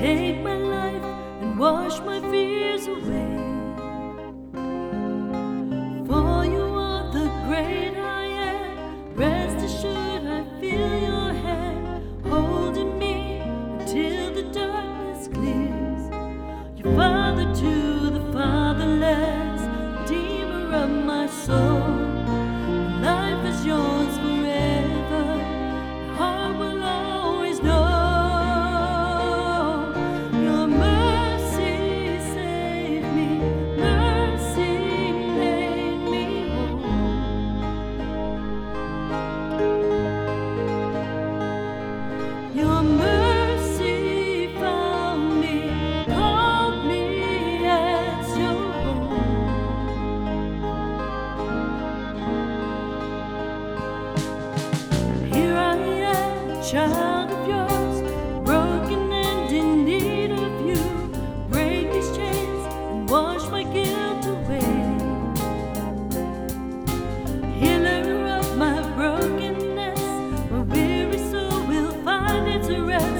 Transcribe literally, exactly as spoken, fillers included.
Take my life and wash my fears away. For you are the great I am. Rest assured I feel your hand holding me until the darkness clears. Your father to the fatherless, Redeemer of my soul. Life is yours forever. My heart will always know. Your mercy saved me. Mercy made me whole. Your mercy found me, called me as your own. Here I am, child of yours, broken and in need of you. Break these chains and wash my guilt away. Healer of my brokenness, my weary soul will find its rest.